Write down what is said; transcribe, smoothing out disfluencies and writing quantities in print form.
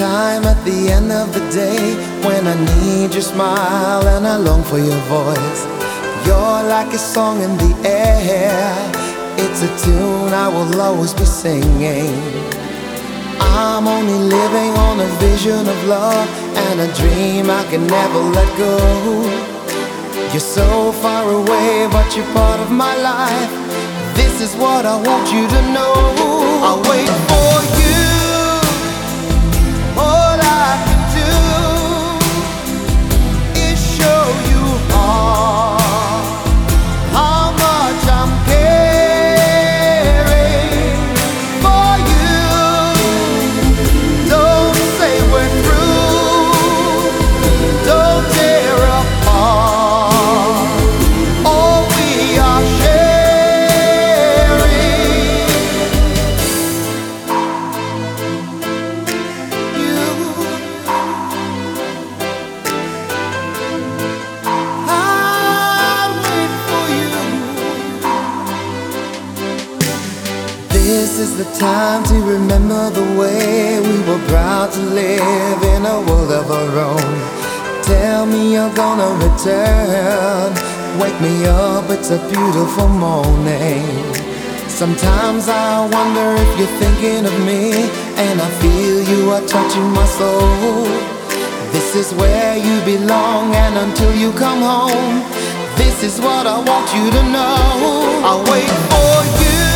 time at the end of the day when I need your smile and I long for your voice. You're like a song in the air. It's a tune I will always be singing. I'm only living on a vision of love and a dream I can never let go. You're so far away, but you're part of my life. This is what I want you to know. I'll wait for you. All I can do is show you how much I'm caring for you. Don't say we're through. Don't tear apart all we are sharing. I'll wait for you. This is the time to remember the way we were proud to live in a world of our own. Tell me you're gonna return. Wake me up, it's a beautiful morning. Sometimes I wonder if you're thinking of me, and I feel you are touching my soul. This is where you belong, and until you come home, this is what I want you to know. I'll wait for you.